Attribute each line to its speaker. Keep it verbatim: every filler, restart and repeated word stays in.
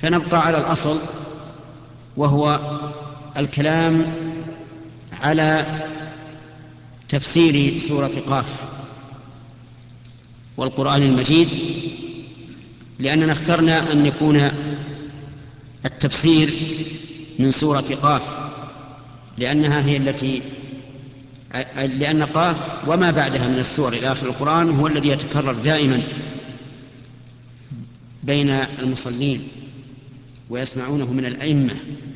Speaker 1: فنبقى على الأصل، وهو الكلام على تفسير سورة قاف والقرآن المجيد، لأننا اخترنا أن يكون التفسير من سورة قاف، لأنها هي التي لأن قاف وما بعدها من السور إلى آخر القرآن هو الذي يتكرر دائما بين المصلين ويسمعونه من الأئمة.